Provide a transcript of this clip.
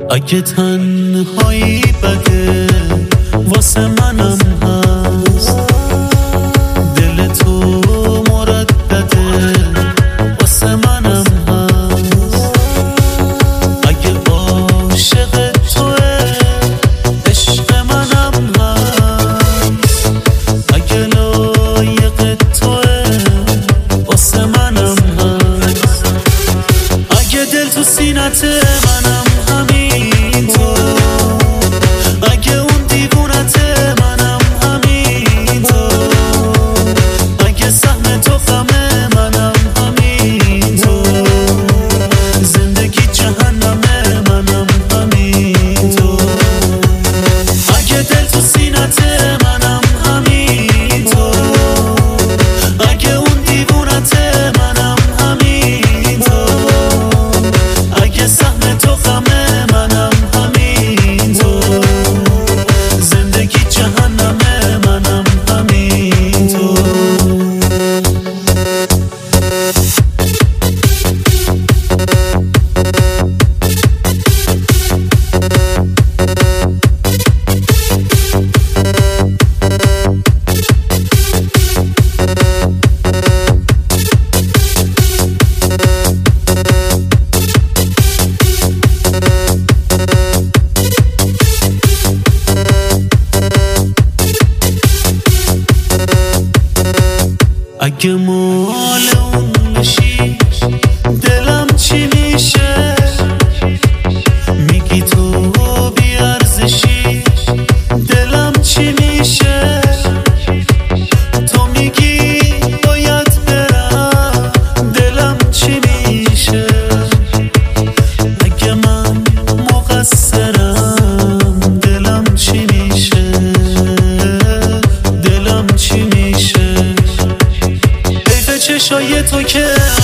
اگه تنهایی بده واسه منم هست، دل تو مردده واسه منم هست. اگه عاشق توه عشق منم هست، اگه لایق توه واسه منم هست. اگه دل تو سینت منم همینطور، اگه اون دیوونت منم همینطور، اگه سهم تو غم منم همینطور، زندگی جهنم منم همینطور. اگه دل تو سینت منم همینطور، اگه اون دیوونت منم همینطور، اگه سهم تو غم منم همینطور، زندگی جهنم منم همینطور. اگه مال اون بشی دلم چی میشه؟ میگی تو بیارزشی دلم چی میشه؟ تو میگی باید برم دلم چی میشه؟ اگه من مقصرم دلم چی میشه؟ دلم چی میشه؟ چشای تو که